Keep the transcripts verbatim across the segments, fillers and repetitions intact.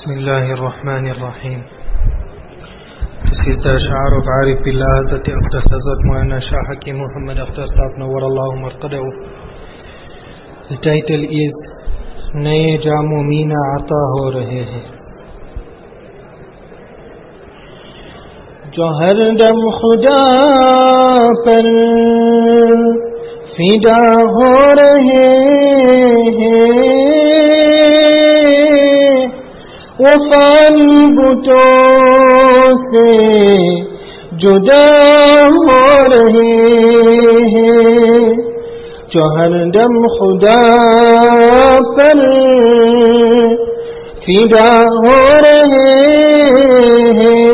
بسم الله الرحمن الرحيم. تسير شعار بعارف بالله ذات أفتر سزت مولانا شاہ حکیم محمد اختر صاحب نور اللہ مرقدہ. The title is نئے جام و مینا عطا ہو رہے ہیں. جو ہر دم خدا پر فدا ہو رہے ہیں، وہ فانی بتوں سے جدا ہو رہے ہیں. جو ہر دم خدا پر فدا ہو رہے ہیں،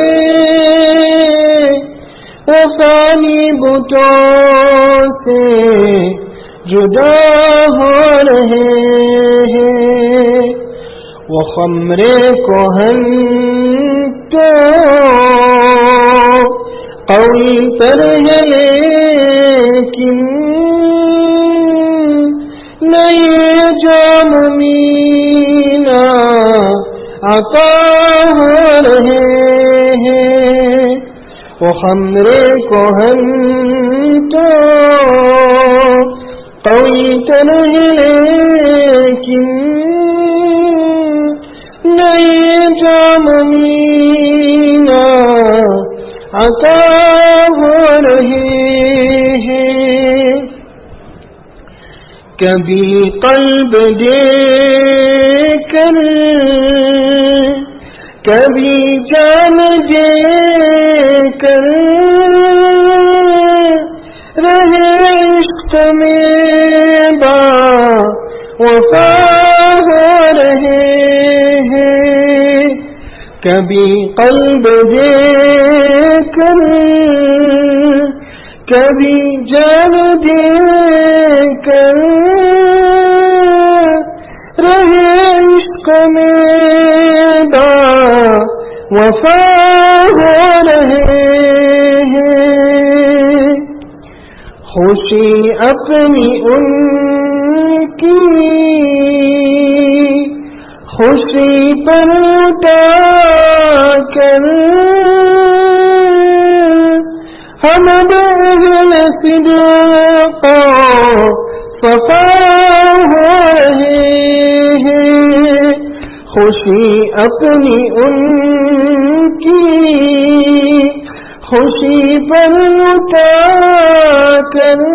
وہ فانی بتوں سے جدا ہو رہے ہیں. وہ خمر کہن تو قوی تر ہے لیکن نئے جام مینا عطا ہو رہے ہیں. وہ خمر کہن تو قوی تر ہے لیکن نئے جام مینا عطا ہو رہے ہیں. کبھی قلب دے کر کبھی جان دے کر رہے عشق میں با وفا ہو رہے ہیں. کبھی قلب دے کر کبھی جان دے کر رہے عشق میں با وفا ہو رہے ہیں. خوشی اپنی ان کی خوشی پر اٹھا کر ہم اہل صدق صفا ہو رہے ہیں. خوشی اپنی ان کی خوشی پر اٹھا کر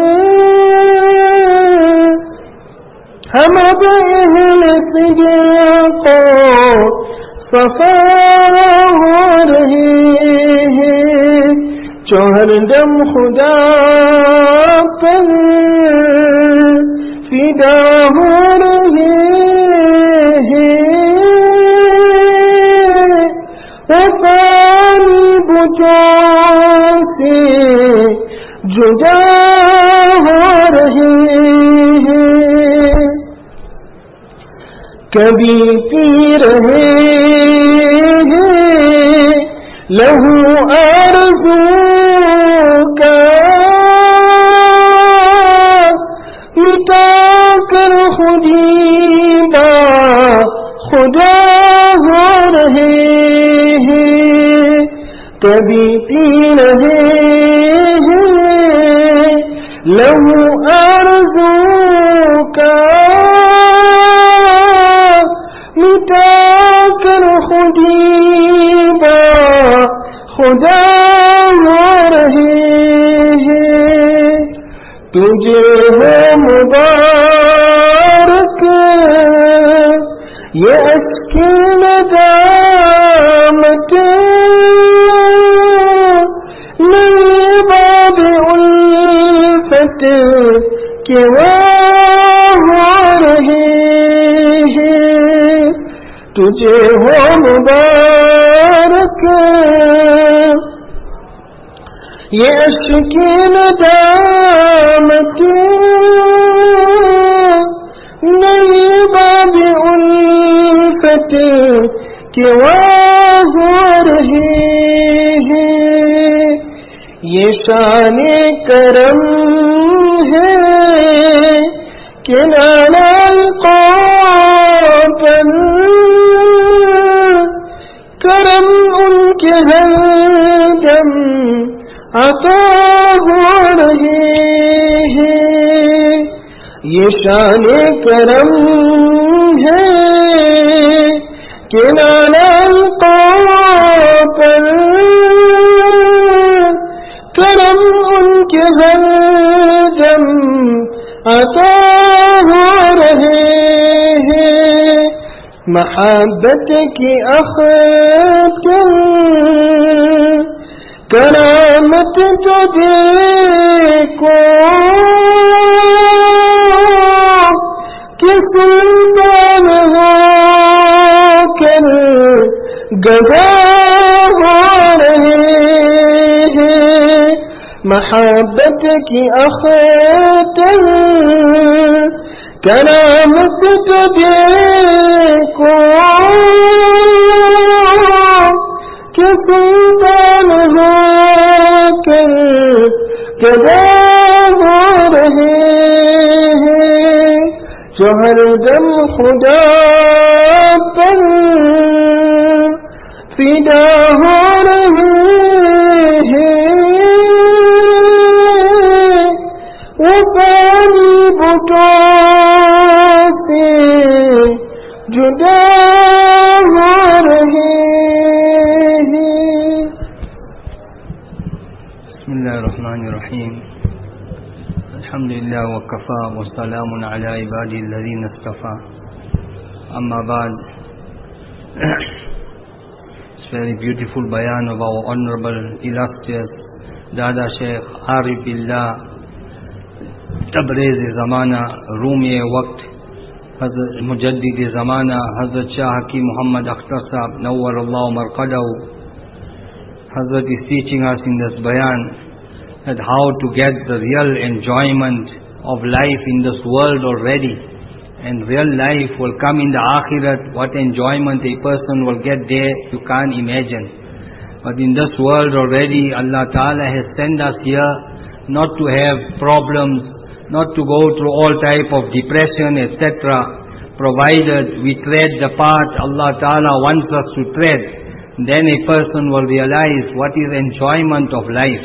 ہم اہل صدق صفا ہو رہے ہیں. جو ہر دم خدا پر فدا ہو رہے ہیں، وہ فانی بتوں سے جدا ہو رہے ہیں. کبھی پی رہے ہیں لہو آرزو کا، مٹا کر خودی با خدا ہو رہے ہیں. کبھی پی رہے ہیں لہو آرزو کا، مٹا کر خودی با خدا ہو رہے ہیں. تجھے ہو مبارک یہ اشکی ندامت، نئے باب الفت کے وہ ہو رہے ہیں. تجھے ہو مبارک یہ اشکی ندامت، نئی باب الفت کے وہ ہو رہے ہیں. یہ شان کرم ہے کہ نانا کو پر उनके हर दम अता हो रहे हैं। ये शान-ए करम है कि नाम पर करम उनके हर दम अता हो रहे हैं। महब्बत की अख्तर करामत तो देखो कि सुल्तान हो कर गदा हो रहे हैं। महब्बत की अख्तर करामत तो देखो कि सुल्तान हो कर गदा हो रहे हैं। जो हर दम खुदा पर फिदा हो रहे हैं। वो पानी बुटों से जुदा हो रहे हैं। बिस्मिल्लाहिर्रहमानिर्रहीम। अल्हम्दुलिल्लाह व कफ़ा व सलामुन अला इबादिल लज़ीना इस्तफ़ा। Amma ba'd. It's very beautiful bayan of our honorable, illustrious Dada Sheikh Arif Billah Tabriz Zamana, Rumi Waqt, Hazrat Mujaddid Zamana, Hazrat Shah Hakim Muhammad Akhtar Sahab, Nawwarallahu Marqadahu. Hazrat is teaching us in this bayan that how to get the real enjoyment of life in this world already. And real life will come in the Akhirat. What enjoyment a person will get there, you can't imagine. But in this world already, Allah Ta'ala has sent us here not to have problems, not to go through all type of depression, et cetera. Provided we tread the path Allah Ta'ala wants us to tread, then a person will realize what is enjoyment of life.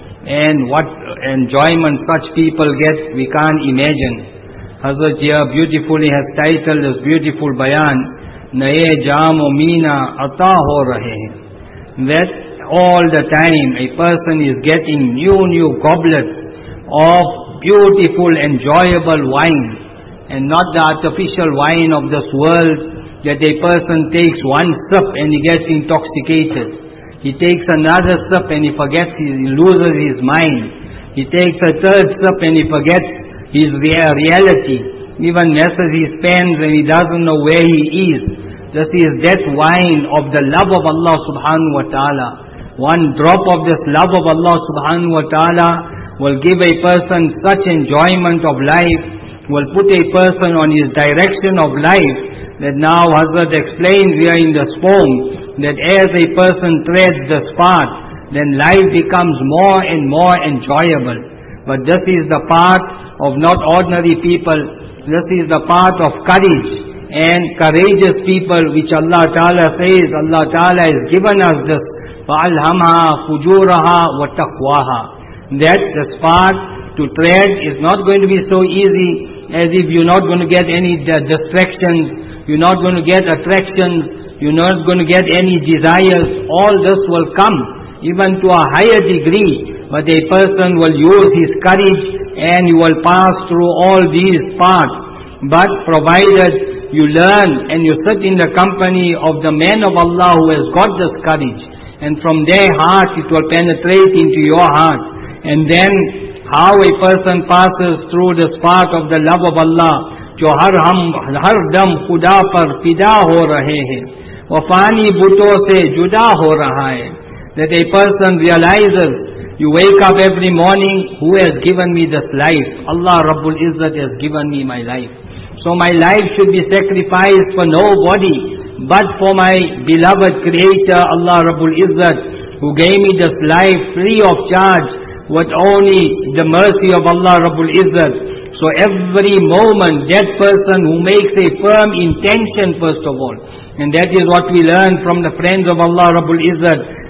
And what enjoyment such people get, we can't imagine. Hazrat here beautifully has titled this beautiful bayan, Naye Jam o Meena Ata Ho Rahe Hain. That all the time a person is getting new, new goblets of beautiful, enjoyable wine, and not the artificial wine of this world that a person takes one sip and he gets intoxicated. He takes another sip and he forgets, he loses his mind. He takes a third sip and he forgets his reality, even messes his pants and he doesn't know where he is. This is that wine of the love of Allah subhanahu wa ta'ala. One drop of this love of Allah subhanahu wa ta'ala will give a person such enjoyment of life, will put a person on his direction of life, that now Hazrat explains here in this poem, that as a person treads this path, then life becomes more and more enjoyable. But this is the path of not ordinary people. This is the path of courage and courageous people, which Allah Ta'ala says, Allah Ta'ala has given us this, فَأَلْهَمْهَا فُجُورَهَا وَتَقْوَاهَا. That this path to tread is not going to be so easy as if you're not going to get any distractions, you're not going to get attractions, you're not going to get any desires. All this will come, even to a higher degree. But a person will use his courage and he will pass through all these paths. But provided you learn and you sit in the company of the man of Allah who has got this courage, and from their heart it will penetrate into your heart. And then how a person passes through this path of the love of Allah, जो हर हम हर दम खुदा पर फिदा हो रहे हैं, वो पानी बूटों से जुदा हो रहा है. That a person realizes, you wake up every morning, who has given me this life? Allah Rabbul Izzat has given me my life. So my life should be sacrificed for nobody but for my beloved Creator, Allah Rabbul Izzat, who gave me this life free of charge with only the mercy of Allah Rabbul Izzat. So every moment, that person who makes a firm intention first of all, and that is what we learn from the friends of Allah Rabbul Izzat,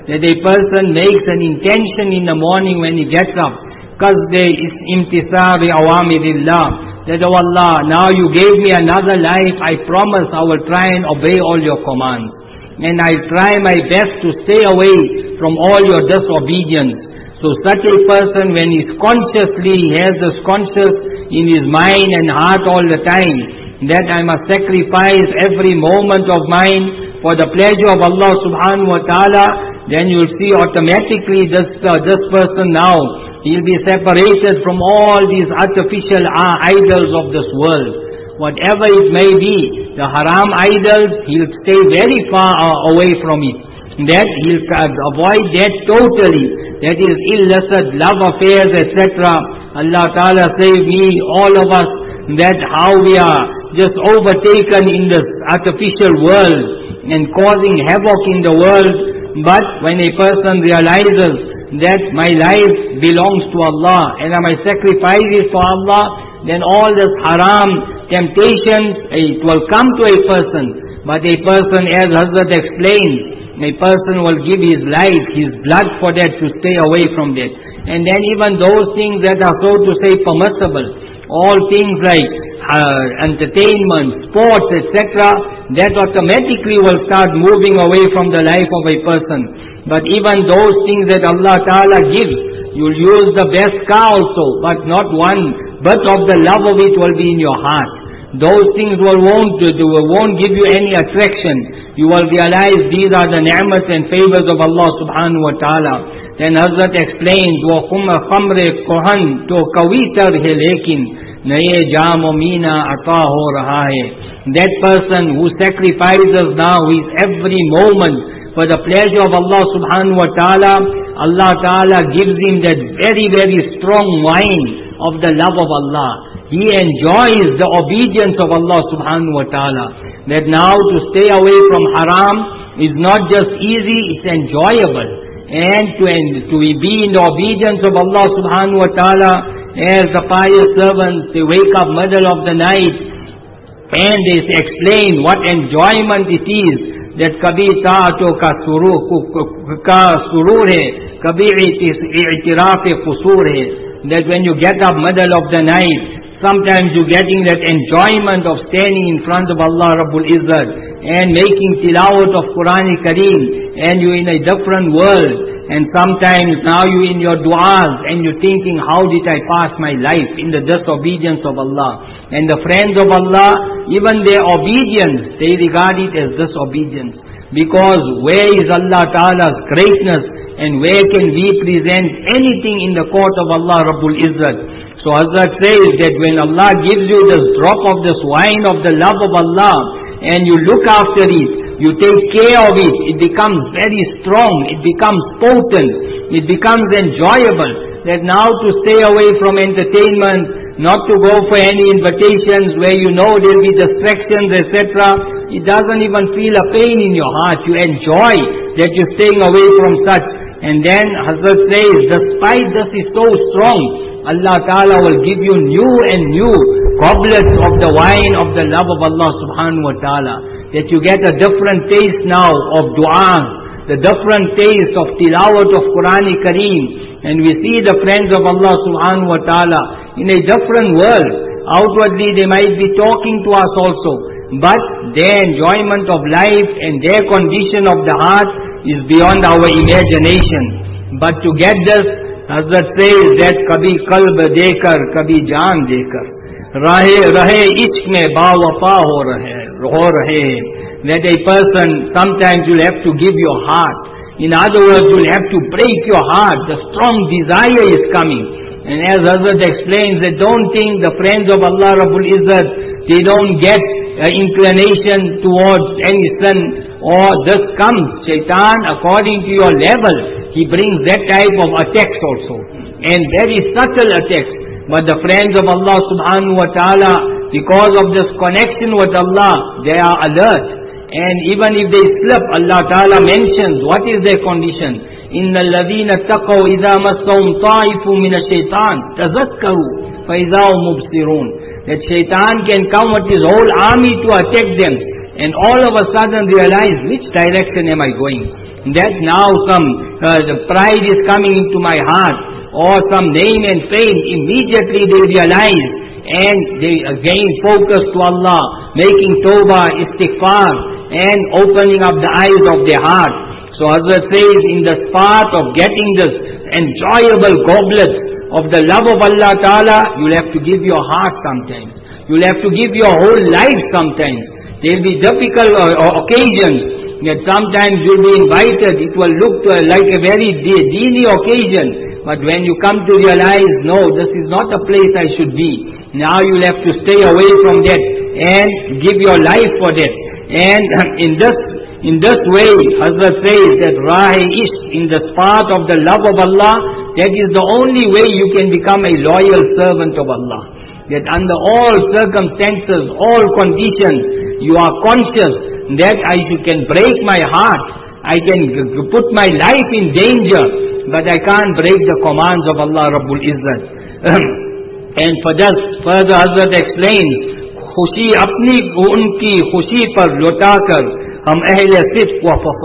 that a person makes an intention in the morning when he gets up, qasd imtisar awamirillah, that, oh Allah, now you gave me another life, I promise I will try and obey all your commands. And I try my best to stay away from all your disobedience. So such a person, when he's consciously, he has this conscious in his mind and heart all the time, that I must sacrifice every moment of mine for the pleasure of Allah subhanahu wa ta'ala, then you'll see automatically this, uh, this person now, he'll be separated from all these artificial uh, idols of this world. Whatever it may be, the haram idols, he'll stay very far uh, away from it. That he'll uh, avoid that totally. That is illicit love affairs, et cetera. Allah Ta'ala save me, all of us, that how we are just overtaken in this artificial world and causing havoc in the world. But when a person realizes that my life belongs to Allah and I might sacrifice it for Allah, then all this haram temptations, it will come to a person. But a person, as Hazrat explained, a person will give his life, his blood for that, to stay away from that. And then even those things that are, so to say, permissible, all things like uh, entertainment, sports, et cetera, that automatically will start moving away from the life of a person. But even those things that Allah Ta'ala gives, you'll use the best car also, but not one bit of the love of it will be in your heart. Those things will won't, won't give you any attraction. You will realize these are the ni'mat and favors of Allah subhanahu wa ta'ala. Then Hazrat explains, وَخُمَ خَمْرِ كُهَنْ تو کَوِیتر ہے لیکن نئے جام و مینا عطا ہو رہا ہے. That person who sacrifices now his every moment for the pleasure of Allah subhanahu wa ta'ala, Allah ta'ala gives him that very very strong wine of the love of Allah. He enjoys the obedience of Allah subhanahu wa ta'ala. That now to stay away from haram is not just easy, it's enjoyable. And to, to be in the obedience of Allah subhanahu wa ta'ala, as the pious servants, they wake up middle of the night and they explain what enjoyment it is. That kabhi ta'ato ka surur hai, kabhi i'tiraf qusur hai. That when you get up middle of the night, sometimes you're getting that enjoyment of standing in front of Allah Rabbul Izzat and making tilawat of Quran Kareem, and you're in a different world. And sometimes now you're in your du'as and you're thinking, how did I pass my life in the disobedience of Allah? And the friends of Allah, even their obedience, they regard it as disobedience. Because where is Allah Ta'ala's greatness, and where can we present anything in the court of Allah Rabbul Izzat? So Hazrat says that when Allah gives you this drop of this wine of the love of Allah, and you look after it, you take care of it, it becomes very strong, it becomes potent, it becomes enjoyable. That now to stay away from entertainment, not to go for any invitations where you know there will be distractions, et cetera, it doesn't even feel a pain in your heart. You enjoy that you're staying away from such. And then Hazrat says, despite this is so strong, Allah Ta'ala will give you new and new goblets of the wine of the love of Allah subhanahu wa ta'ala. That you get a different taste now of dua, the different taste of tilawat of Quran Kareem. And we see the friends of Allah subhanahu wa ta'ala in a different world. Outwardly they might be talking to us also, but their enjoyment of life and their condition of the heart is beyond our imagination. But to get this, Hazrat says that kabhi qalb dekar, kabhi jaan dekar, rahe rahe ishq mein bawafa ho rahe ho rahe. That a person, sometimes you'll have to give your heart. In other words, you'll have to break your heart. The strong desire is coming. And as Hazrat explains, that don't think the friends of Allah Rabbul Izzat, they don't get uh, inclination towards any sin, or this comes. Shaitan, according to your level, he brings that type of attacks also. And very subtle attacks. But the friends of Allah subhanahu wa ta'ala, because of this connection with Allah, they are alert. And even if they slip, Allah Ta'ala mentions what is their condition. إِنَّ الَّذِينَ اتَّقَوْا إِذَا مَسَّهُمْ طَائِفٌ مِنَ الشَّيْطَانِ تَذَكَّرُوا فَإِذَا هُمْ مُبْصِرُونَ. That shaitan can come with his whole army to attack them, and all of a sudden realize, which direction am I going? that now some uh, the pride is coming into my heart, or some name and fame, immediately they realize and they again focus to Allah, making tawbah, istighfar, and opening up the eyes of their heart. So Hazrat says, in the path of getting this enjoyable goblet of the love of Allah Ta'ala, you'll have to give your heart sometimes. You'll have to give your whole life sometimes. There'll be difficult uh, occasions that sometimes you'll be invited. It will look uh, like a very de- deeny occasion. But when you come to realize, no, this is not a place I should be. Now you'll have to stay away from that and give your life for that. And in this in this way, Hazrat says that Rahe-Ishq, in the path of the love of Allah, that is the only way you can become a loyal servant of Allah. That under all circumstances, all conditions, you are conscious that I can break my heart, I can put my life in danger, but I can't break the commands of Allah Rabbul Izzat. And for this, further Hazrat explains, खुशी अपनी उनकी खुशी पर लौटाकर हम अहले सिद्क़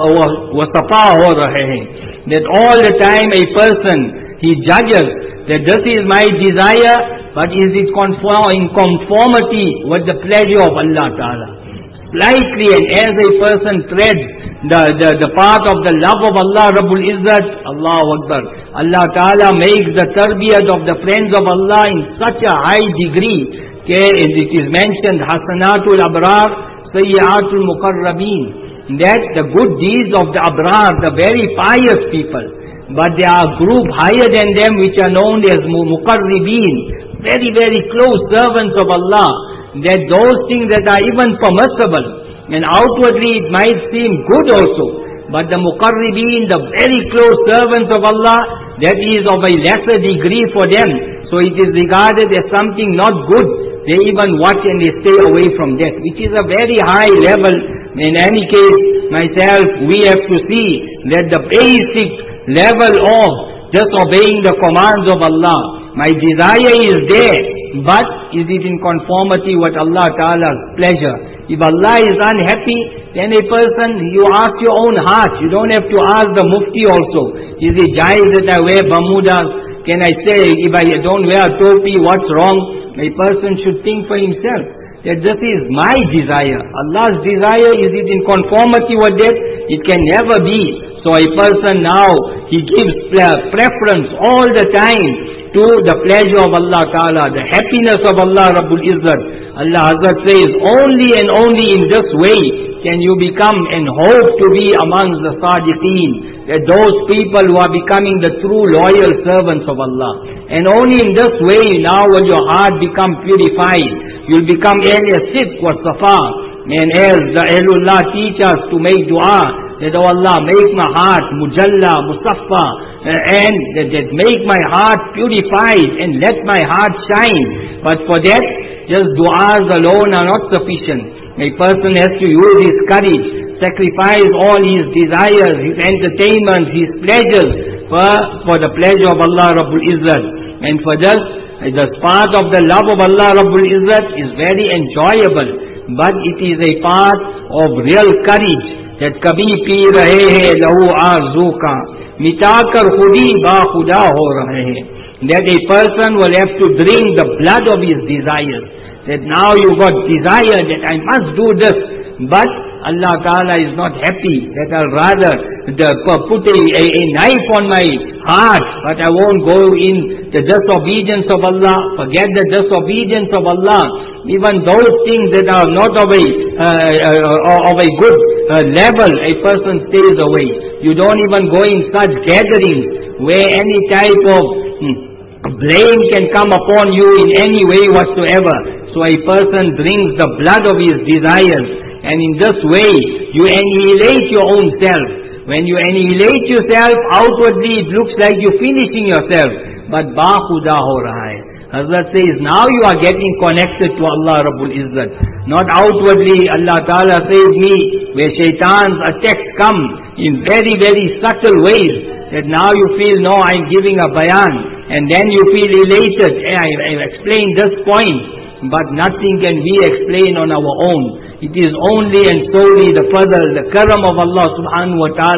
व सफ़ा हो रहे हैं. That all the time a person, he judges that this is my desire, but is it conform, in conformity with the pleasure of Allah Ta'ala. Slightly, and as a person treads the, the, the path of the love of Allah Rabbul Izzat, Allahu Akbar, Allah Ta'ala makes the tarbiyat of the friends of Allah in such a high degree. Okay, it is mentioned, Hasanatul Abrar, Sayyiatul Muqarrabeen, that the good deeds of the Abrar, the very pious people, but there are a group higher than them which are known as Muqarribeen, very, very close servants of Allah, that those things that are even permissible, and outwardly it might seem good also, but the Muqarribeen, the very close servants of Allah, that is of a lesser degree for them, so it is regarded as something not good. They even watch and they stay away from that, which is a very high level. In any case, myself, we have to see that the basic level of just obeying the commands of Allah, my desire is there, but is it in conformity with Allah Ta'ala's pleasure? If Allah is unhappy, then a person, you ask your own heart. You don't have to ask the mufti also. Is it jaiz that I wear Bermudas? Can I say, if I don't wear a topi, what's wrong? A person should think for himself that this is my desire. Allah's desire, is it in conformity with that? It can never be. So a person now, he gives preference all the time to the pleasure of Allah Ta'ala, the happiness of Allah Rabbul Izzat. Allah Hazrat says, only and only in this way can you become and hope to be amongst the Sadiqeen. That those people who are becoming the true loyal servants of Allah. And only in this way now will your heart become purified. You'll become Ahle Sidq wa Safa. And as the Ahlullah teach us to make dua, that oh Allah, make my heart mujalla, musaffa, and that, that make my heart purified and let my heart shine. But for that, just du'as alone are not sufficient. A person has to use his courage, sacrifice all his desires, his entertainments, his pleasures for, for the pleasure of Allah Rabbul Izzat. And for this, the path of the love of Allah Rabbul Izzat is very enjoyable, but it is a path of real courage. That kabhi pee rahe hai lahu arzu ka, mitakar khudi ba khuda ho rahe hai. That a person will have to drink the blood of his desires. That now you got desire that I must do this, but Allah Ta'ala is not happy, that I'll rather the, put a, a, a knife on my heart, but I won't go in the disobedience of Allah, forget the disobedience of Allah. Even those things that are not of a, uh, uh, of a good uh, level, a person stays away. You don't even go in such gatherings where any type of hmm, blame can come upon you in any way whatsoever. So a person drinks the blood of his desires, and in this way you annihilate your own self. When you annihilate yourself, outwardly it looks like you're finishing yourself, but ba khuda ho raha hai. Hazrat says, now you are getting connected to Allah Rabbul Izzat. Not outwardly. Allah Ta'ala says me, where shaitan's attacks come in very, very subtle ways, that now you feel, no, I'm giving a bayan, and then you feel elated. I, I've explained this point, but nothing can we explain on our own. It is only and solely the fadl, the karam of Allah subhanahu wa ta'ala.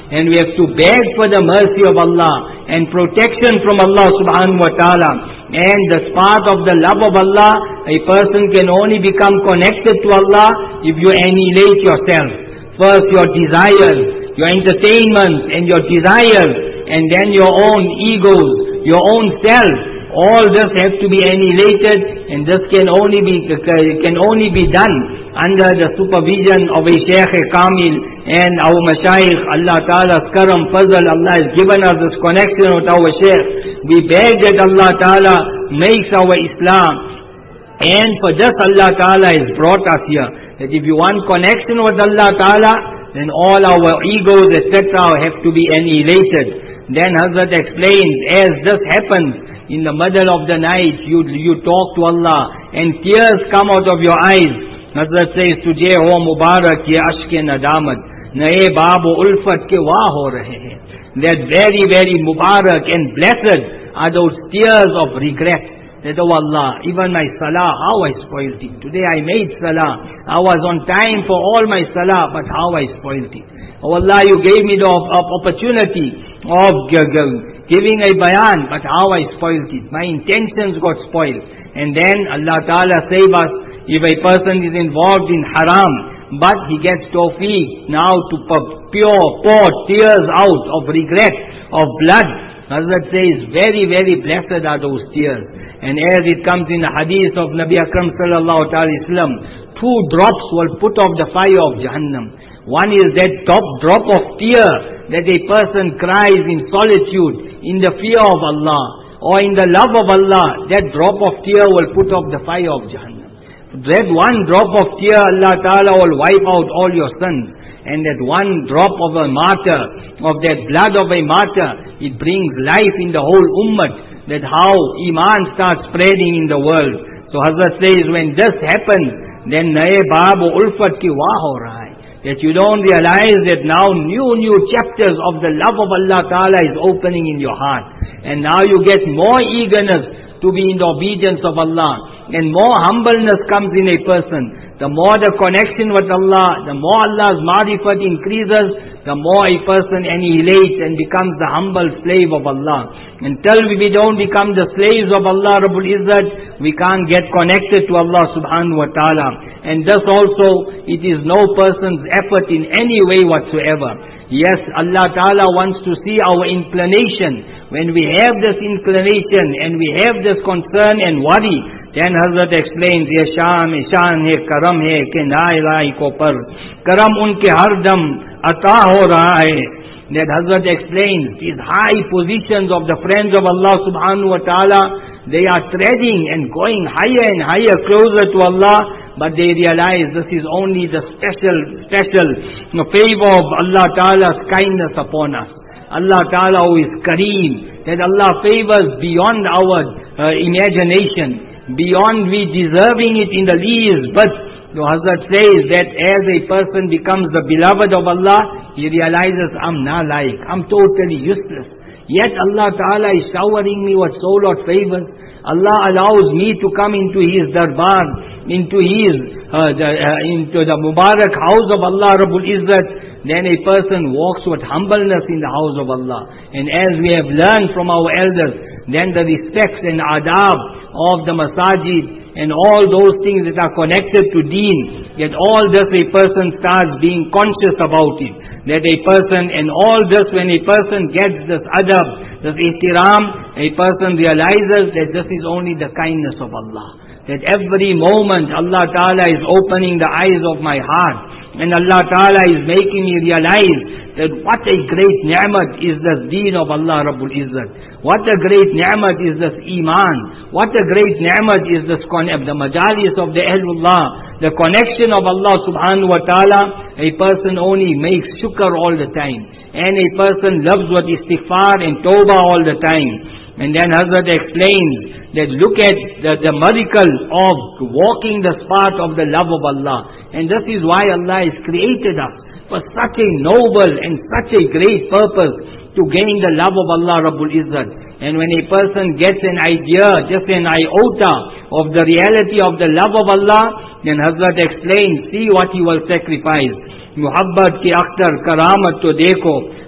and we have to beg for the mercy of Allah and protection from Allah subhanahu wa ta'ala. And the part of the love of Allah, a person can only become connected to Allah if you annihilate yourself. First your desires, your entertainments and your desires, and then your own egos, your own self. All this have to be annihilated, and this can only be can only be done under the supervision of a Shaykh Kamil and our Mashayikh. Allah Ta'ala's karam, fazl, Allah has given us this connection with our Shaykh. We beg that Allah Ta'ala makes our Islam, and for this Allah Ta'ala has brought us here. That if you want connection with Allah Ta'ala, then all our egos et cetera have to be annihilated. Then Hazrat explains, as this happens, in the middle of the night, you you talk to Allah, and tears come out of your eyes. Hazrat says, Tujhe ho Mubarak ye ashke nadamat, naye babu ulfat ke wah ho rahe hain. That very, very Mubarak and blessed are those tears of regret. That, oh Allah, even my salah, how I spoiled it. Today I made salah. I was on time for all my salah, but how I spoiled it. Oh Allah, you gave me the opportunity of giving a bayan, but how I spoiled it. My intentions got spoiled. And then Allah Ta'ala save us, if a person is involved in haram, but he gets tawfiq now to pure, pour tears out of regret, of blood. Hazrat says, very, very blessed are those tears. And as it comes in the hadith of Nabi Akram sallallahu alaihi wasallam, two drops will put off the fire of Jahannam. One is that top drop of tear that a person cries in solitude, in the fear of Allah, or in the love of Allah. That drop of tear will put off the fire of Jahannam. That one drop of tear, Allah Ta'ala will wipe out all your sins. And that one drop of a martyr, of that blood of a martyr, it brings life in the whole ummah. That how Iman starts spreading in the world. So Hazrat says, when this happens, then naye babu ulfat ki wah ho raha hai. That you don't realize that now new, new chapters of the love of Allah Ta'ala is opening in your heart. And now you get more eagerness to be in the obedience of Allah. And more humbleness comes in a person. The more the connection with Allah, the more Allah's marifat increases, the more a person annihilates and becomes the humble slave of Allah. Until we don't become the slaves of Allah Rabbul Izzat, we can't get connected to Allah Subhanahu Wa Ta'ala. And thus also, it is no person's effort in any way whatsoever. Yes, Allah Ta'ala wants to see our inclination. When we have this inclination and we have this concern and worry, then Hazrat explains, ye shaan hai, shaan hai, karam hai, ke na ilahi ko par. Karam unke hardam ata ho raha hai. That Hazrat explains, these high positions of the friends of Allah Subhanahu Wa Ta'ala, they are treading and going higher and higher closer to Allah, but they realize this is only the special, special favor of Allah Ta'ala's kindness upon us. Allah Ta'ala who is Kareem, that Allah favors beyond our uh, imagination, beyond we deserving it in the least. But the Hazrat says that as a person becomes the beloved of Allah, he realizes, I'm not like, I'm totally useless. Yet Allah Ta'ala is showering me with so lot favors. Allah allows me to come into His darbar, into His, uh, the, uh, into the Mubarak house of Allah Rabbul Izzat. Then a person walks with humbleness in the house of Allah. And as we have learned from our elders, then the respects and adab of the masajid and all those things that are connected to deen, that all this a person starts being conscious about it. That a person, and all this, when a person gets this adab, this ihtiram, a person realizes that this is only the kindness of Allah. That every moment Allah Ta'ala is opening the eyes of my heart. And Allah Ta'ala is making me realize that what a great ni'mat is this deen of Allah Rabbul Izzat. What a great ni'mat is this Iman. What a great ni'mat is this the majalis of the Ahlullah. The connection of Allah Subhanahu Wa Ta'ala. A person only makes shukr all the time. And a person loves what istighfar and tawbah all the time. And then Hazrat explains that look at the, the miracle of walking the path of the love of Allah. And this is why Allah has created us for such a noble and such a great purpose, to gain the love of Allah Rabbul Izzat. And when a person gets an idea, just an iota of the reality of the love of Allah, then Hazrat explains, see what he will sacrifice. Muhabbat ki akhtar karamat to dekho,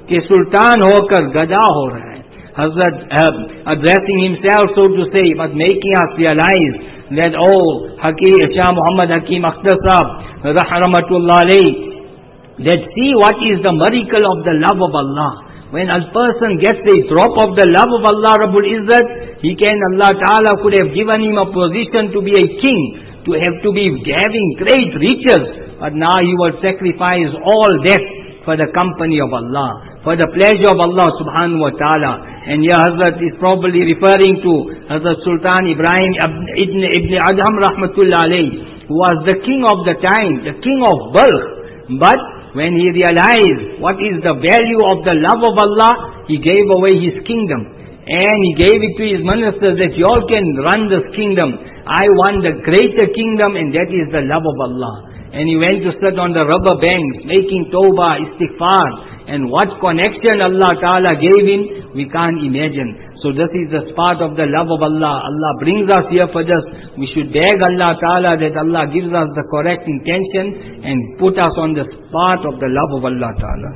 कि सुल्तान होकर गदा हो रहा है. Hazrat uh, addressing himself, so to say, but making us realize that, oh, Hakim, Shah Muhammad Hakim Akhtar Sahab, Rahmatullah alayhi, that see what is the miracle of the love of Allah. When a person gets a drop of the love of Allah Rabbul Izzat, he can, Allah Ta'ala could have given him a position to be a king, to have to be having great riches, but now he will sacrifice all that for the company of Allah, for the pleasure of Allah Subhanahu wa Ta'ala. And here Hazrat is probably referring to Hazrat Sultan Ibrahim Ibn, Ibn Adham Rahmatullah alayhi, who was the king of the time, the king of Balkh. But when he realized what is the value of the love of Allah, he gave away his kingdom. And he gave it to his ministers that you all can run this kingdom. I want the greater kingdom, and that is the love of Allah. And he went to sit on the rubber banks, making tawbah, istighfar. And what connection Allah Ta'ala gave him, we can't imagine. So this is the part of the love of Allah. Allah brings us here for this. We should beg Allah Ta'ala that Allah gives us the correct intention and put us on the path of the love of Allah Ta'ala.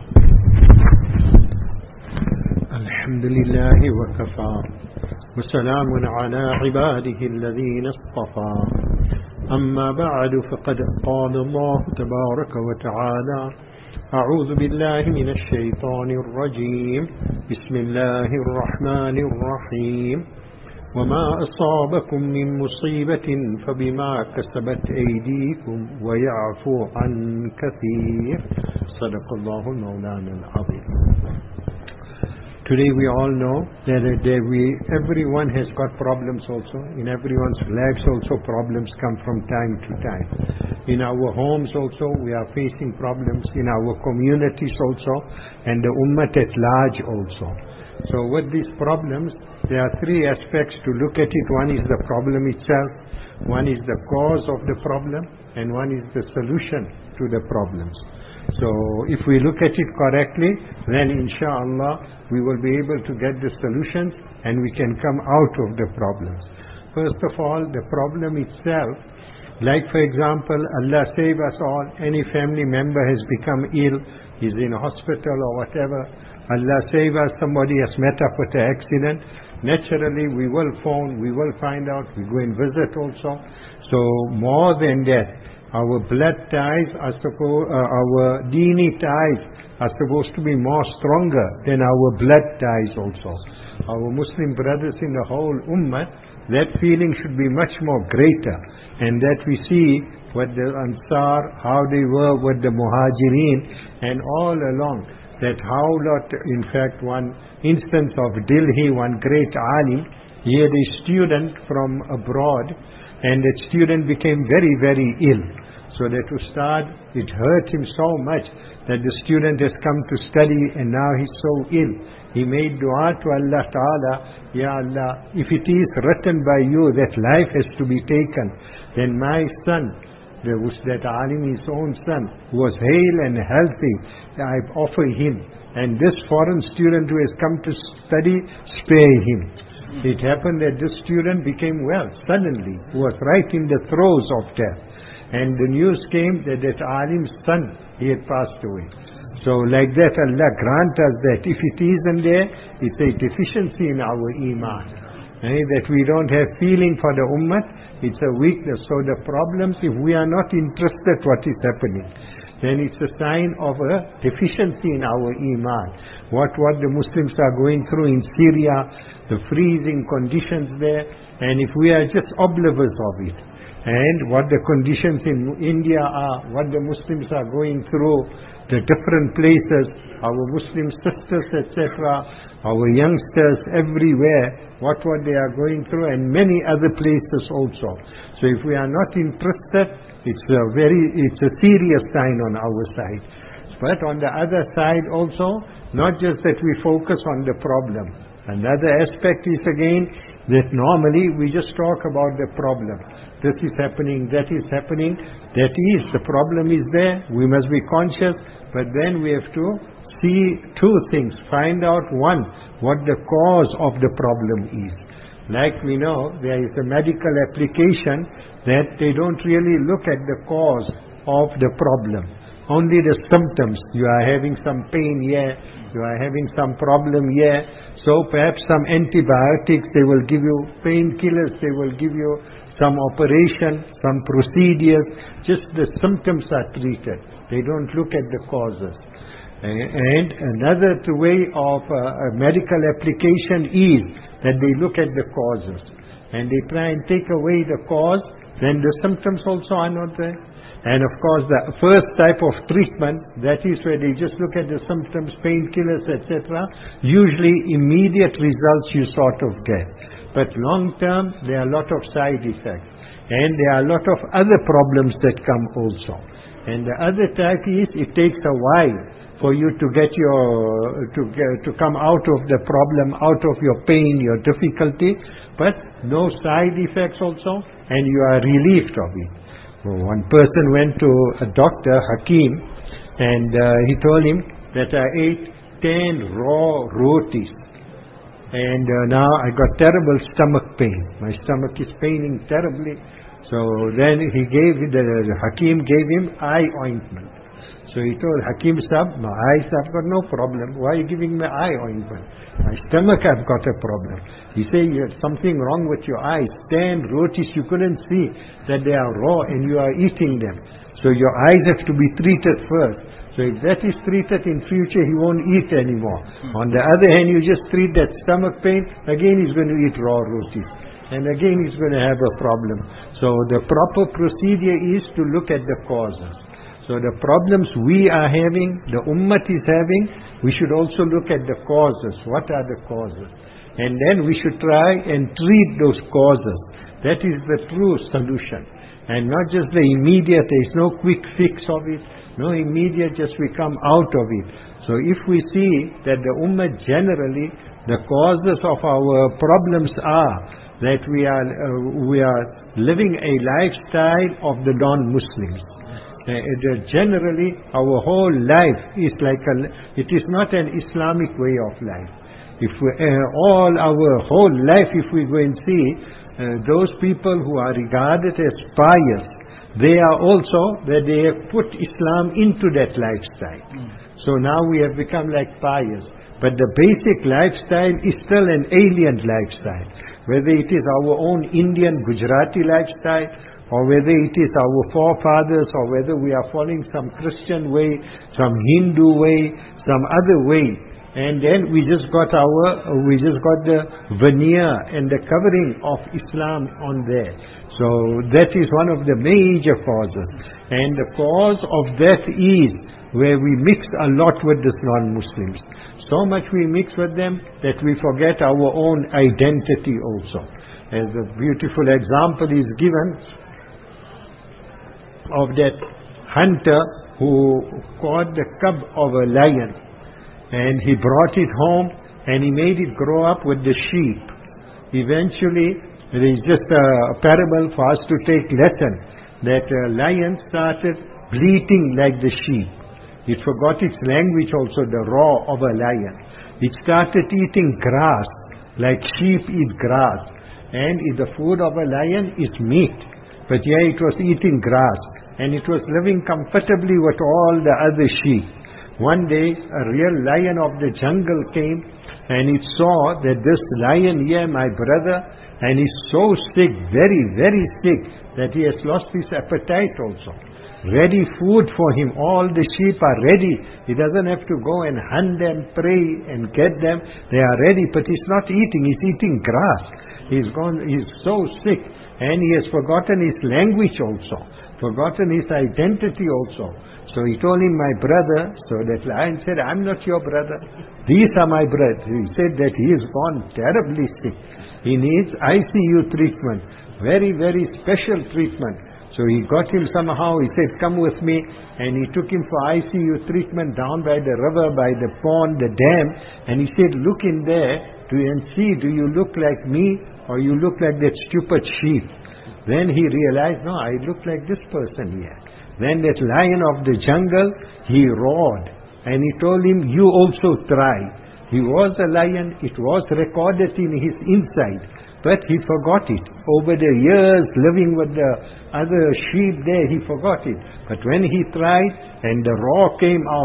Alhamdulillah wa kafa. Wa salamun ala ibadihi alladhina istafa. Amma ba'du faqad qala Allah tabaraka wa ta'ala. أعوذ بالله من الشيطان الرجيم بسم الله الرحمن الرحيم وما أصابكم من مصيبة فبما كسبت أيديكم ويعفو عن كثير صدق الله المولانا العظيم. Today we all know that, that we, everyone has got problems also. In everyone's lives also problems come from time to time. In our homes also we are facing problems. In our communities also. And the ummah at large also. So with these problems, there are three aspects to look at it. One is the problem itself. One is the cause of the problem. And one is the solution to the problems. So if we look at it correctly, then inshallah we will be able to get the solutions and we can come out of the problems. First of all, the problem itself, like for example, Allah save us all, any family member has become ill, is in a hospital or whatever, Allah save us, somebody has met up with an accident, naturally we will phone, we will find out, we go and visit also. So more than that, our blood ties are supposed, uh, our dini ties are supposed to be more stronger than our blood ties also. Our Muslim brothers in the whole ummah, that feeling should be much more greater. And that we see what the Ansar, how they were with the Muhajirin, and all along, that how lot, in fact one instance of Delhi, one great alim, he had a student from abroad, and that student became very, very ill. So that Ustad, it hurt him so much that the student has come to study and now he's so ill. He made dua to Allah Ta'ala, Ya Allah, if it is written by you that life has to be taken, then my son, there was that alim, his own son, who was hale and healthy, I offer him. And this foreign student who has come to study, spare him. It happened that this student became well suddenly, who was right in the throes of death. And the news came that that alim's son, he had passed away. So like that, Allah grant us that if it isn't there, it's a deficiency in our iman. Eh, that we don't have feeling for the ummah, it's a weakness. So the problems, if we are not interested what is happening, then it's a sign of a deficiency in our iman. What, what the Muslims are going through in Syria, the freezing conditions there, and if we are just oblivious of it, and what the conditions in India are, what the Muslims are going through, the different places, our Muslim sisters, et cetera, our youngsters everywhere, what what they are going through, and many other places also. So if we are not interested, it's a very, it's a serious sign on our side. But on the other side also, not just that we focus on the problem. Another aspect is again that normally we just talk about the problem. This is happening, that is happening, that is, the problem is there, we must be conscious, but then we have to see two things. Find out, one, what the cause of the problem is. Like we know, there is a medical application that they don't really look at the cause of the problem. Only the symptoms. You are having some pain here, You are having some problem here, so perhaps some antibiotics, they will give you painkillers, they will give you some operation, some procedures. Just the symptoms are treated. They don't look at the causes. And another way of uh, a medical application is that they look at the causes. And they try and take away the cause, then the symptoms also are not there. And of course the first type of treatment, that is where they just look at the symptoms, painkillers, et cetera. Usually immediate results you sort of get. But long term, there are a lot of side effects. And there are a lot of other problems that come also. And the other type is, it takes a while for you to get your, to get, to come out of the problem, out of your pain, your difficulty, but no side effects also, and you are relieved of it. One person went to a doctor, Hakim, and uh, he told him that I ate ten raw rotis. And uh, now I got terrible stomach pain. My stomach is paining terribly. So then he gave, the, the Hakim gave him eye ointment. So he told Hakim Sahab, my eyes have got no problem. Why are you giving me eye ointment? My stomach has got a problem. He said, you have something wrong with your eyes. Ten rotis, you couldn't see that they are raw and you are eating them. So your eyes have to be treated first. So if that is treated, in future he won't eat anymore. On the other hand, you just treat that stomach pain, again he's going to eat raw rotis. And again he's going to have a problem. So the proper procedure is to look at the causes. So the problems we are having, the ummah is having, we should also look at the causes. What are the causes? And then we should try and treat those causes. That is the true solution. And not just the immediate, there is no quick fix of it. No immediate, just we come out of it. So if we see that the ummah generally, the causes of our problems are that we are, uh, we are living a lifestyle of the non-Muslims. Uh, uh, generally, our whole life is like a, it is not an Islamic way of life. If we, uh, all our whole life, if we go and see, uh, those people who are regarded as pious, they are also, that they have put Islam into that lifestyle. Mm. So now we have become like pious. But the basic lifestyle is still an alien lifestyle. Whether it is our own Indian, Gujarati lifestyle, or whether it is our forefathers, or whether we are following some Christian way, some Hindu way, some other way. And then we just got our, we just got the veneer and the covering of Islam on there. So that is one of the major causes. And the cause of that is where we mix a lot with the non-Muslims. So much we mix with them that we forget our own identity also. As a beautiful example is given of that hunter who caught the cub of a lion, and he brought it home and he made it grow up with the sheep. Eventually, it is just a parable for us to take lesson, that a lion started bleating like the sheep. It forgot its language also, the roar of a lion. It started eating grass like sheep eat grass. And the food of a lion is meat. But yeah, it was eating grass. And it was living comfortably with all the other sheep. One day, a real lion of the jungle came, and it saw that this lion here, my brother, and he's so sick, very, very sick, that he has lost his appetite also. Ready food for him. All the sheep are ready. He doesn't have to go and hunt them, pray and get them. They are ready, but he's not eating. He's eating grass. He's gone. He's so sick, and he has forgotten his language also, forgotten his identity also. So he told him, my brother. So that lion said, I'm not your brother. These are my brothers. He said that he is gone terribly sick. He needs I C U treatment, very, very special treatment. So he got him somehow, he said, come with me, and he took him for I C U treatment down by the river, by the pond, the dam, and he said, look in there to and see, do you look like me, or you look like that stupid sheep? Then he realized, no, I look like this person here. Then that lion of the jungle, he roared, and he told him, you also try. He was a lion, it was recorded in his inside, but he forgot it. Over the years living with the other sheep there, he forgot it. But when he tried and the roar came out,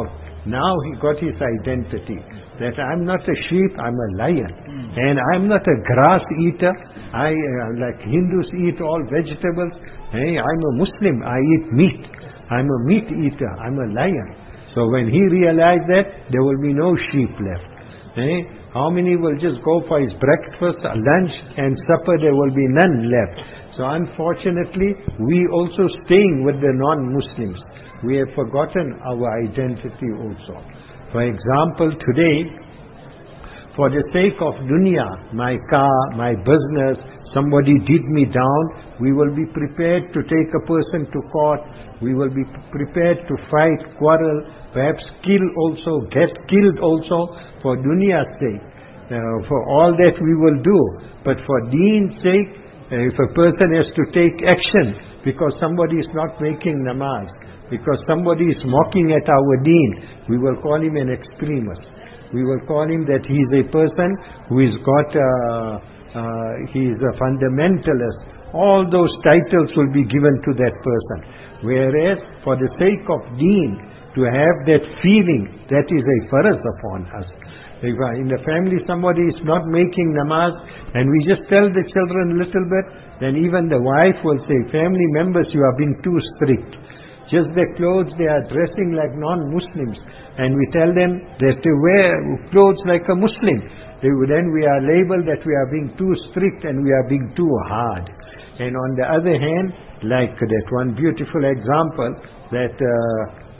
Now he got his identity. That I'm not a sheep, I'm a lion. And I'm not a grass eater. I, uh, like Hindus eat all vegetables. Hey, I'm a Muslim, I eat meat. I'm a meat eater, I'm a lion. So when he realized that, there will be no sheep left. Hey, how many will just go for his breakfast, lunch and supper? There will be none left. So unfortunately, we also staying with the non-Muslims. We have forgotten our identity also. For example, today, for the sake of dunya, my car, my business, somebody did me down, we will be prepared to take a person to court, we will be prepared to fight, quarrel, perhaps kill also, get killed also for dunya's sake. Uh, for all that we will do. But for deen's sake, uh, if a person has to take action because somebody is not making namaz, because somebody is mocking at our deen, we will call him an extremist. We will call him that he is a person who has got, uh, uh, he is a fundamentalist. All those titles will be given to that person. Whereas, for the sake of deen, to have that feeling, that is a faraz upon us. If uh, in the family somebody is not making namaz, and we just tell the children a little bit, then even the wife will say, family members, you are being too strict. Just their clothes, they are dressing like non-Muslims. And we tell them that they wear clothes like a Muslim. They, then we are labeled that we are being too strict and we are being too hard. And on the other hand, like that one beautiful example, that uh,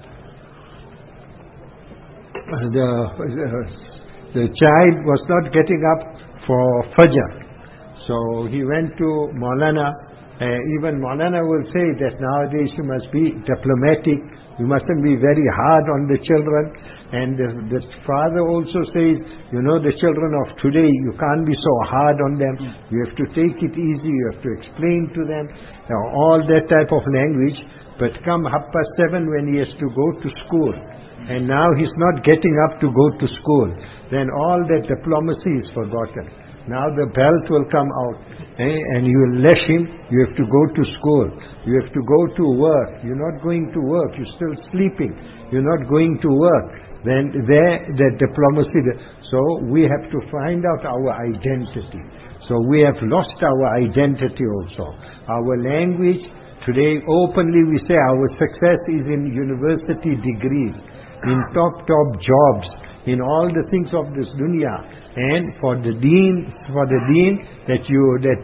the, uh, the child was not getting up for Fajr. So he went to Maulana. Uh, even Maulana will say that nowadays you must be diplomatic, you mustn't be very hard on the children. And the, the father also says, you know, the children of today, you can't be so hard on them. You have to take it easy, you have to explain to them, you know, all that type of language. But come half past seven when he has to go to school, and now he's not getting up to go to school, then all that diplomacy is forgotten. Now the belt will come out, eh, and you will lash him, you have to go to school, you have to go to work, you're not going to work, you're still sleeping, you're not going to work. Then there, the diplomacy, so we have to find out our identity. So we have lost our identity also. Our language, today openly we say our success is in university degrees, in top top jobs, in all the things of this dunya. And for the deen, for the deen that you that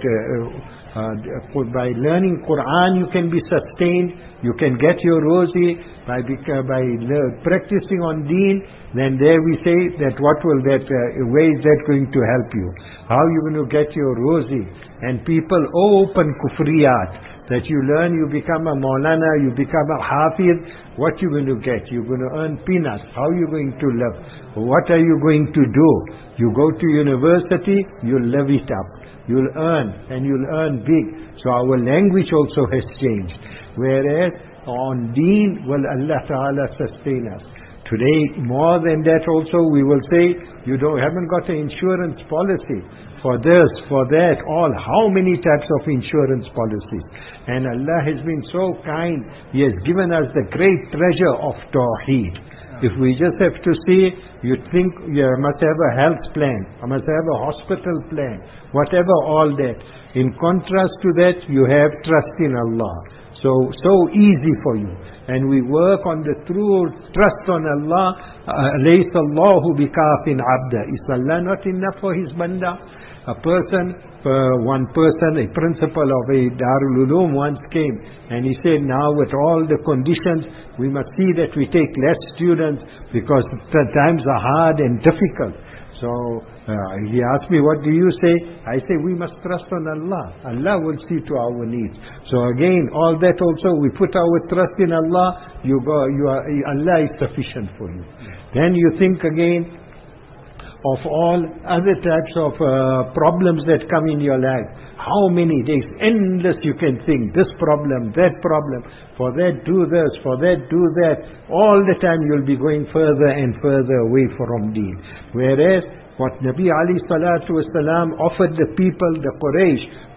uh, uh, by learning Quran you can be sustained, you can get your rozi by by practicing on deen. Then there we say that what will that uh, way is that going to help you? How you going to get your rozi? And people open kufriyat, that you learn, you become a Maulana, you become a Hafiz. What you going to get? You're going to earn peanuts. How are you going to live? What are you going to do? You go to university, you'll live it up. You'll earn, and you'll earn big. So our language also has changed. Whereas on deen, will Allah Ta'ala sustain us. Today, more than that also, we will say, you don't haven't got an insurance policy. For this, for that, all, how many types of insurance policies. And Allah has been so kind, He has given us the great treasure of Tawheed. If we just have to see, you think you must have a health plan, you must have a hospital plan, whatever, all that. In contrast to that, you have trust in Allah. So, so easy for you. And we work on the true trust on Allah. لَيْسَ اللَّهُ بِكَافٍ عَبْدًا. Is Allah not enough for His banda? A person, uh, one person, a principal of a Darul Uloom once came and he said, now with all the conditions, we must see that we take less students because the times are hard and difficult. So uh, he asked me, what do you say? I say, we must trust on Allah. Allah will see to our needs. So again, all that also, we put our trust in Allah, you go, you are, Allah is sufficient for you. Then you think again of all other types of uh, problems that come in your life. How many days, endless you can think, this problem, that problem, for that do this, for that do that. All the time you'll be going further and further away from deen. Whereas what Nabi Ali Salatu Wasalam offered the people, the Quraysh,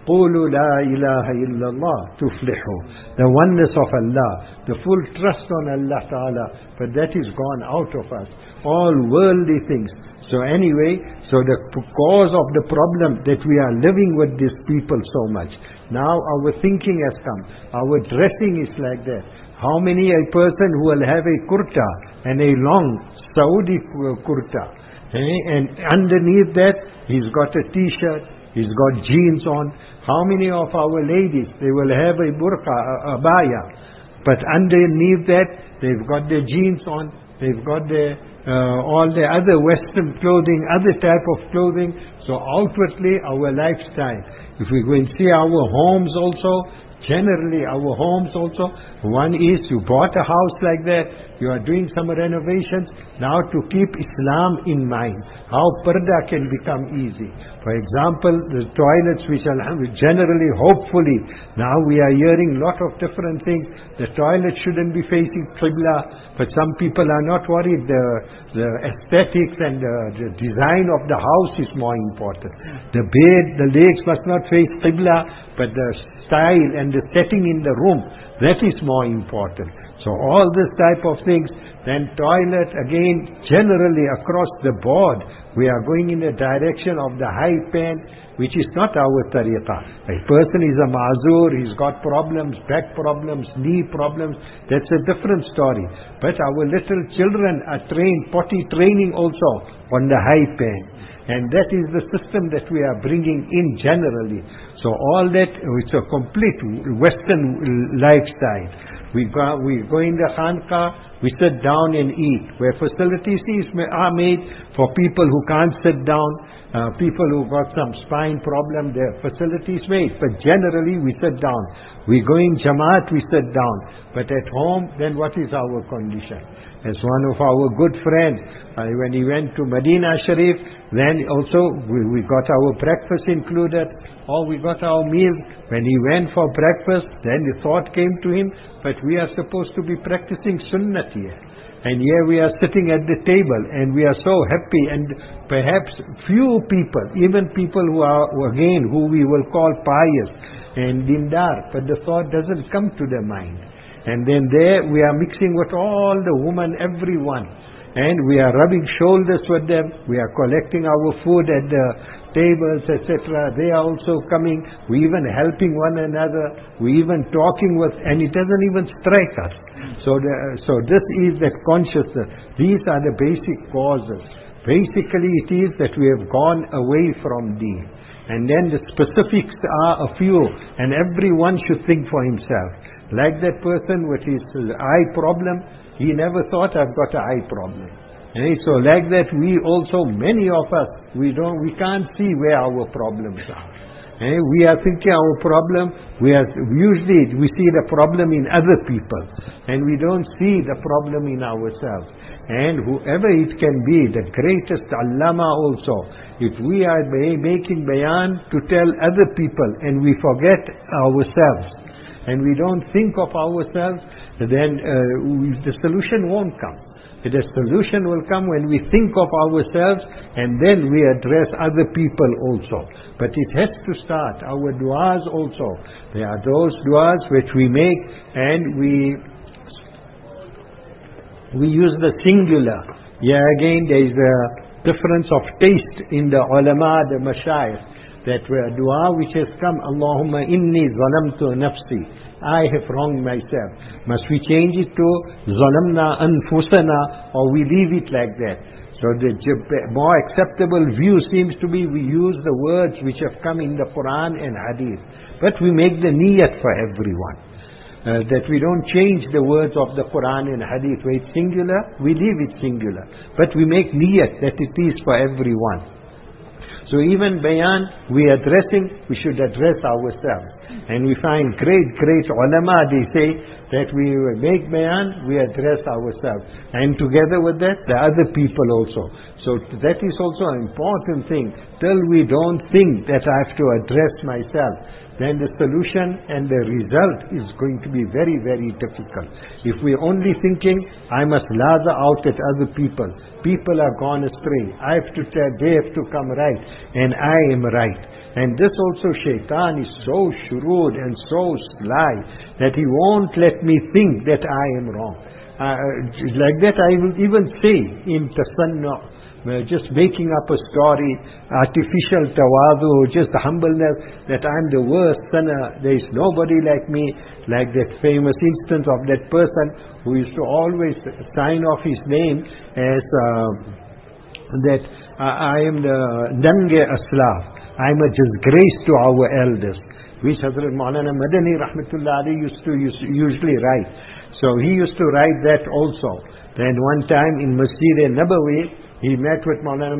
قولوا لا إله إلا الله تفلحوا. The oneness of Allah, the full trust on Allah Ta'ala, but that is gone out of us. All worldly things. So anyway, so the cause of the problem that we are living with these people so much. Now our thinking has come. Our dressing is like that. How many a person who will have a kurta and a long Saudi kurta, eh? And underneath that he's got a t-shirt, he's got jeans on. How many of our ladies, they will have a burqa, a abaya, but underneath that they've got their jeans on, they've got their uh, all the other Western clothing, other type of clothing. So outwardly our lifestyle. If we go and see our homes also, generally our homes also, one is you bought a house like that, you are doing some renovations, now to keep Islam in mind, how parda can become easy. For example, the toilets which are generally, hopefully, now we are hearing lot of different things. The toilet shouldn't be facing Qibla, but some people are not worried. The, the aesthetics and the, the design of the house is more important. The bed, the legs must not face Qibla, but the style and the setting in the room, that is more important. So all this type of things. Then toilet, again, generally across the board, we are going in the direction of the high pant, which is not our tariqah. A person is a ma'zur, he's got problems, back problems, knee problems, that's a different story. But our little children are trained, potty training also on the high pant. And that is the system that we are bringing in generally. So all that, it's a complete Western lifestyle. We go, we go in the khanqah, we sit down and eat, where facilities are made for people who can't sit down, uh, people who got some spine problem, there are facilities made, but generally we sit down. We go in Jamaat, we sit down, but at home, then what is our condition? As one of our good friends, uh, when he went to Medina Sharif, then also we, we got our breakfast included, or we got our meal. When he went for breakfast, then the thought came to him, but we are supposed to be practicing sunnat here. And here we are sitting at the table, and we are so happy, and perhaps few people, even people who are, again, who we will call pious and dindar, but the thought doesn't come to their mind. And then there we are mixing with all the women, everyone. And we are rubbing shoulders with them. We are collecting our food at the tables, et cetera. They are also coming. We even helping one another. We even talking with, and it doesn't even strike us. So, the, so this is that consciousness. These are the basic causes. Basically it is that we have gone away from Deen. And then the specifics are a few, and everyone should think for himself. Like that person with his eye problem, he never thought I've got an eye problem. And so like that we also, many of us, we don't, we can't see where our problems are. And we are thinking our problem, we are, usually we see the problem in other people, and we don't see the problem in ourselves. And whoever it can be, the greatest allama also, if we are making bayan to tell other people and we forget ourselves, and we don't think of ourselves, then uh, we, the solution won't come. The solution will come when we think of ourselves, and then we address other people also. But it has to start. Our du'as also. There are those du'as which we make, and we we use the singular. Yeah, again there is a difference of taste in the ulama, the mashayikh. That dua which has come, Allahumma inni zalamtu nafsi, I have wronged myself. Must we change it to zalamna anfusana, or we leave it like that? So the more acceptable view seems to be we use the words which have come in the Quran and Hadith. But we make the niyat for everyone. Uh, that we don't change the words of the Quran and Hadith. Where it's singular, we leave it singular. But we make niyat that it is for everyone. So even bayan, we are addressing, we should address ourselves. And we find great, great ulama, they say that we make bayan, we address ourselves. And together with that, the other people also. So that is also an important thing. Till we don't think that I have to address myself, then the solution and the result is going to be very, very difficult. If we're only thinking, I must lather out at other people, people are gone astray, I have to tell, they have to come right, and I am right. And this also shaitan is so shrewd and so sly that he won't let me think that I am wrong. Uh, like that I will even say in tasannu, uh, just making up a story, artificial tawadu, just humbleness, that I'm the worst sinner, there is nobody like me, like that famous instance of that person who used to always sign off his name as uh, that uh, I am the Nange Aslaf, I am a disgrace to our elders, which Hazrat Maulana Madani Rahmatullah Ali used to use, usually write. So he used to write that also. Then one time in Masjid Nabawi, he met with Maulana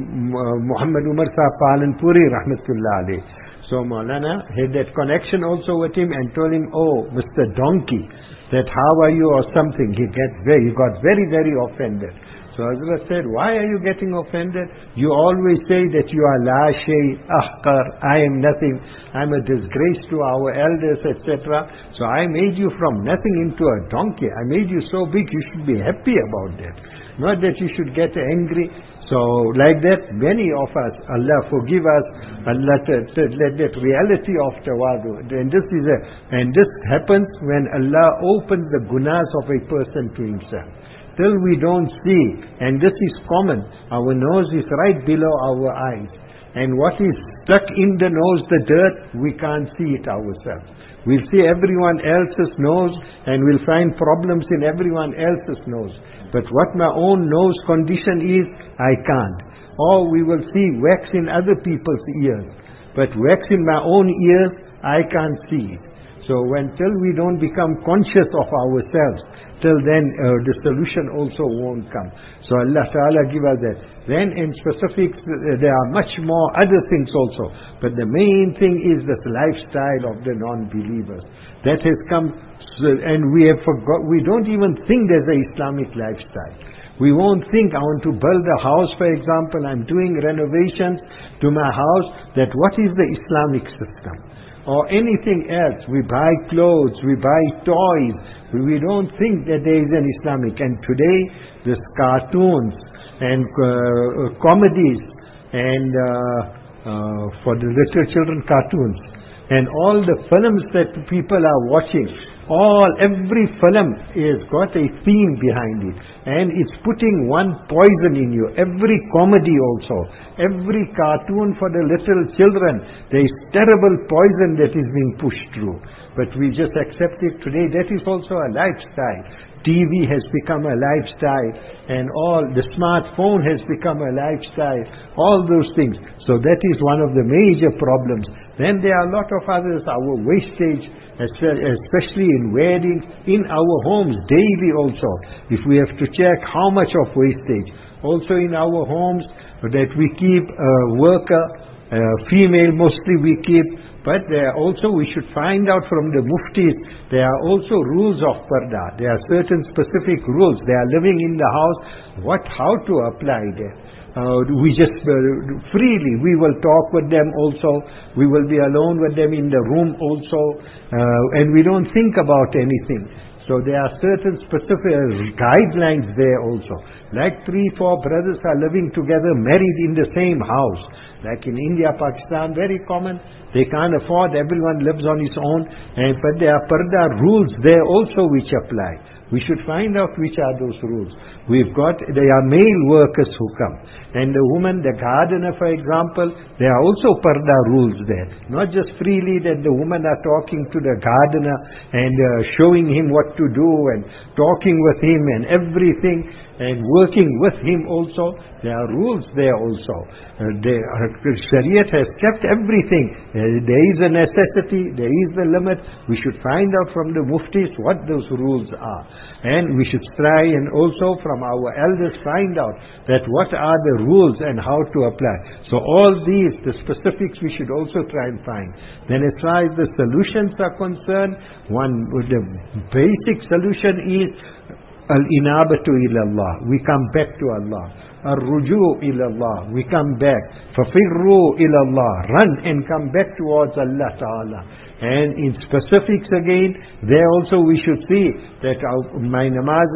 Muhammad Umar Sahib Palanpuri Rahmatullah Ali. So Maulana had that connection also with him and told him, oh, Mister Donkey, that how are you or something. He, get very, he got very, very offended. So Hazrat said, why are you getting offended? You always say that you are la shay, ahkar, I am nothing, I am a disgrace to our elders, et cetera. So I made you from nothing into a donkey. I made you so big, you should be happy about that. Not that you should get angry. So like that, many of us, Allah forgive us, Allah to, to let that reality of tawadu. And this is a, and this happens when Allah opens the gunas of a person to himself. Till we don't see, and this is common, our nose is right below our eyes. And what is stuck in the nose, the dirt, we can't see it ourselves. We'll see everyone else's nose and we'll find problems in everyone else's nose. But what my own nose condition is, I can't. Or we will see wax in other people's ears. But wax in my own ears, I can't see it. So until we don't become conscious of ourselves, till then uh, the solution also won't come. So Allah Ta'ala give us that. Then in specifics, uh, there are much more other things also. But the main thing is this lifestyle of the non-believers. That has come, and we have forgot, we don't even think there's an Islamic lifestyle. We won't think, I want to build a house, for example, I'm doing renovations to my house, that what is the Islamic system? Or anything else. We buy clothes, we buy toys. We don't think that there is an Islamic. And today, this cartoons and uh, comedies and uh, uh, for the little children, cartoons. And all the films that people are watching, all, every film has got a theme behind it. And it's putting one poison in you. Every comedy also. Every cartoon for the little children. There is terrible poison that is being pushed through. But we just accept it today. That is also a lifestyle. T V has become a lifestyle. And all, the smartphone has become a lifestyle. All those things. So that is one of the major problems. Then there are a lot of others. Our wastage, especially in weddings, in our homes, daily also. If we have to check how much of wastage. Also in our homes, that we keep a worker, a female mostly we keep, but there are also, we should find out from the muftis, there are also rules of parda. There are certain specific rules. They are living in the house, what, how to apply that. Uh, we just uh, freely, we will talk with them also, we will be alone with them in the room also, uh, and we don't think about anything. So there are certain specific guidelines there also. Like three, four brothers are living together, married in the same house. Like in India, Pakistan, very common. They can't afford, everyone lives on his own. And, but there are parda rules there also which apply. We should find out which are those rules. We've got, there are male workers who come. And the woman, the gardener for example, there are also parda rules there. Not just freely that the women are talking to the gardener and uh, showing him what to do and talking with him and everything and working with him also. There are rules there also. Uh, the uh, Shariat has kept everything. Uh, there is a necessity, there is a limit. We should find out from the muftis what those rules are. And we should try and also from our elders find out that what are the rules and how to apply. So all these, the specifics we should also try and find. Then as far as the solutions are concerned, one, the basic solution is al-inabatu ila Allah. We come back to Allah. Ar-ruju ila Allah. We come back. Fafirru ila Allah. Run and come back towards Allah Ta'ala. And in specifics again, there also we should see that our, my namazes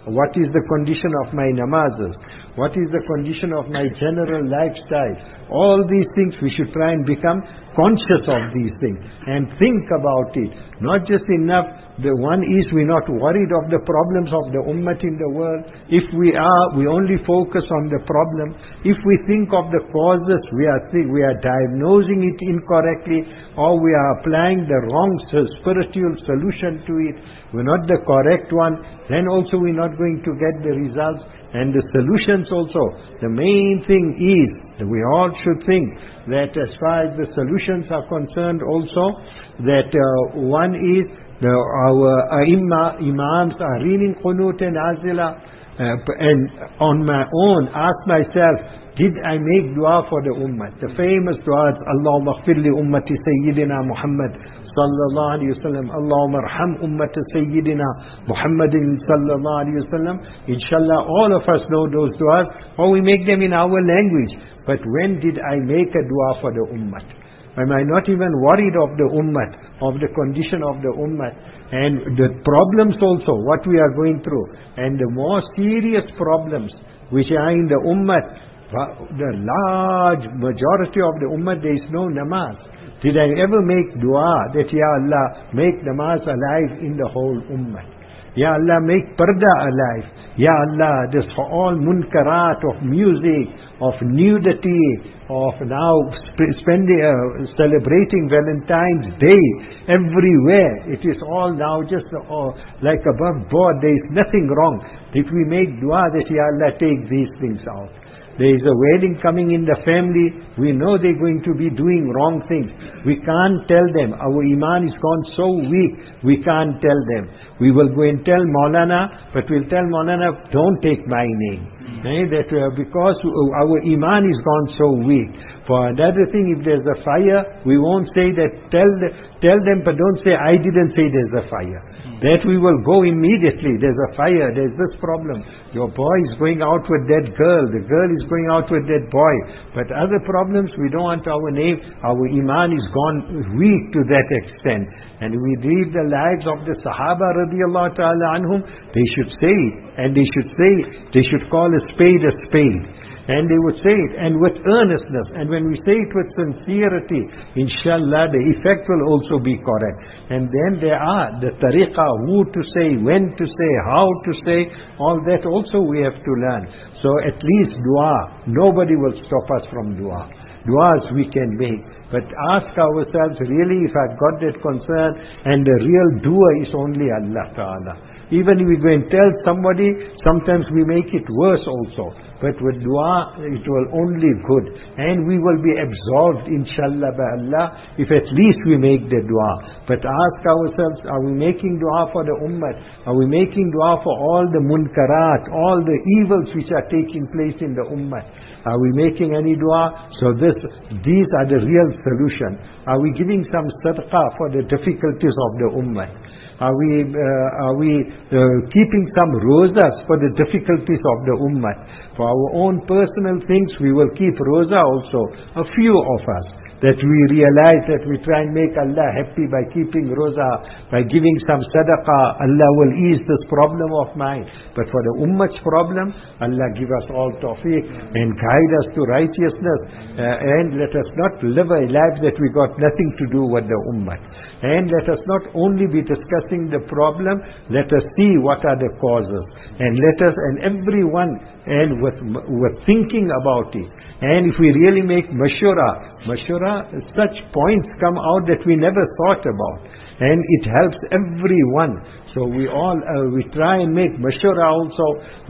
What is the condition of my namazes? What is the condition of my general lifestyle? All these things we should try and become conscious of these things and think about it. Not just enough, the one is we're not worried of the problems of the ummah in the world. If we are, we only focus on the problem. If we think of the causes, we are think, we are diagnosing it incorrectly, or we are applying the wrong spiritual solution to it, we're not the correct one, then also we're not going to get the results. And the solutions also, the main thing is, that we all should think that as far as the solutions are concerned also, that uh, one is, the, our Aimma, Imams are reading Qunut and Azila, uh, and on my own, ask myself, did I make dua for the ummah? The famous duas, Allahumma ighfir li ummati Sayyidina Muhammad sallallahu alayhi wa sallam, Allahumma arham ummata Sayyidina Muhammadin sallallahu alayhi wa sallam. Inshallah, all of us know those duas, or we make them in our language. But when did I make a dua for the ummah? Am I not even worried of the ummah, of the condition of the ummah, and the problems also, what we are going through, and the more serious problems which are in the ummah, the large majority of the ummah, there is no namaz. Did I ever make dua that, Ya Allah, make namaz alive in the whole ummah? Ya Allah, make parda alive. Ya Allah, this for all munkarat of music, of nudity, of now spending, uh, celebrating Valentine's Day everywhere. It is all now just uh, like above board. There is nothing wrong. If we make dua that, Ya Allah, take these things out. There is a wedding coming in the family. We know they're going to be doing wrong things. We can't tell them. Our iman is gone so weak. We can't tell them. We will go and tell Maulana, but we'll tell Maulana, don't take my name. Eh, that uh, because our iman is gone so weak. For another thing, if there's a fire, we won't say that, tell, the, tell them, but don't say, I didn't say there's a fire. That we will go immediately. There's a fire, there's this problem. Your boy is going out with that girl, the girl is going out with that boy. But other problems, we don't want our name. Our iman is gone weak to that extent. And we read the lives of the Sahaba radiallahu ta'ala anhum, they should say it. And they should say it. They should call a spade a spade. And they would say it, and with earnestness. And when we say it with sincerity, inshallah, the effect will also be correct. And then there are the tariqah, who to say, when to say, how to say, all that also we have to learn. So at least dua, nobody will stop us from dua. Duas we can make. But ask ourselves, really, if I've got that concern, and the real doer is only Allah Ta'ala. Even if we go and tell somebody, sometimes we make it worse also. But with dua, it will only good. And we will be absolved, inshallah, by Allah, if at least we make the dua. But ask ourselves, are we making dua for the ummah? Are we making dua for all the munkarat, all the evils which are taking place in the ummah? Are we making any dua? So this, these are the real solution. Are we giving some sadaqah for the difficulties of the ummah? Are we, uh, are we uh, keeping some rozas for the difficulties of the ummah? For our own personal things, we will keep roza also, a few of us, that we realize that we try and make Allah happy by keeping roza, by giving some sadaqah. Allah will ease this problem of mine. But for the ummah's problem, Allah give us all tawfiq and guide us to righteousness, uh, and let us not live a life that we got nothing to do with the ummah. And let us not only be discussing the problem, let us see what are the causes. And let us, and everyone, and with, with thinking about it. And if we really make mashura, mashura, such points come out that we never thought about. And it helps everyone. So we all, uh, we try and make mashura also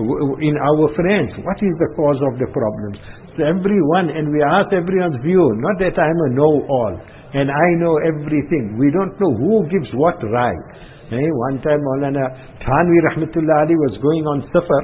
in our friends. What is the cause of the problem? So everyone, and we ask everyone's view, not that I'm a know-all. And I know everything. We don't know who gives what right. Eh? One time Maulana Thanvi Rahmatullah Ali was going on safar.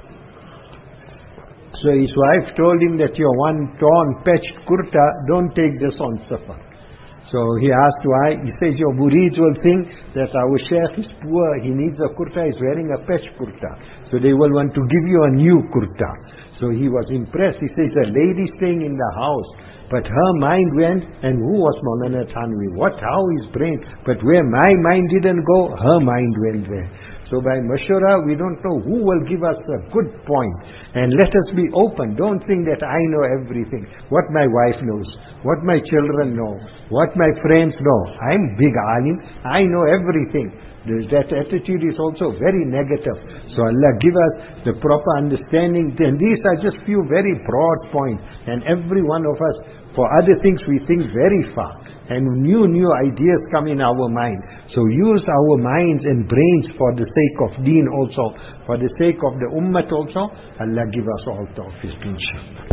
So his wife told him that your one torn, patched kurta, don't take this on safar. So he asked why. He says, your murids will think that our sheikh is poor, he needs a kurta, he's wearing a patched kurta. So they will want to give you a new kurta. So he was impressed. He says, a lady staying in the house, but her mind went, and who was Maulana Thanvi? What, how his brain? But where my mind didn't go, her mind went there. So by mashura, we don't know who will give us a good point. And let us be open. Don't think that I know everything. What my wife knows, what my children know, what my friends know. I'm big alim, I know everything. That attitude is also very negative. So Allah give us the proper understanding. And these are just few very broad points. And every one of us, for other things we think very far. And new, new ideas come in our mind. So use our minds and brains for the sake of deen also. For the sake of the ummah also. Allah give us all tawfiq, inshallah.